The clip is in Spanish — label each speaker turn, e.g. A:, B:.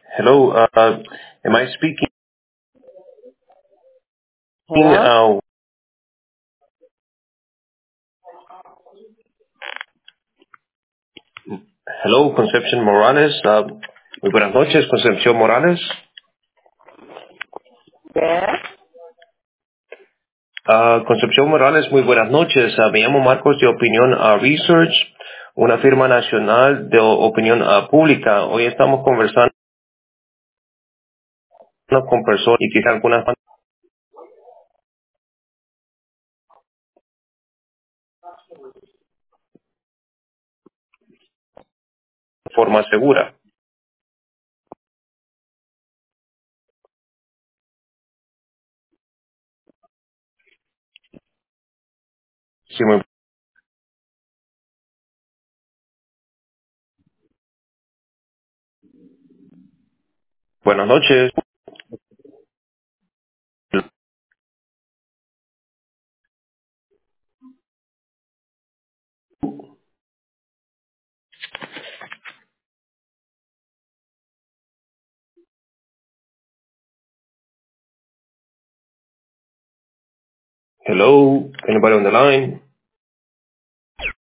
A: Hello, am I speaking?
B: Hello?
A: Hello, Concepción Morales. Muy buenas noches, Concepción Morales.
B: Yes.
A: Concepción Morales, muy buenas noches. Me llamo Marcos de Opinión Research, una firma nacional de opinión pública. Hoy estamos conversando con personas y quizá alguna forma segura. Sí, muy buenas noches. Hello, anybody on the line?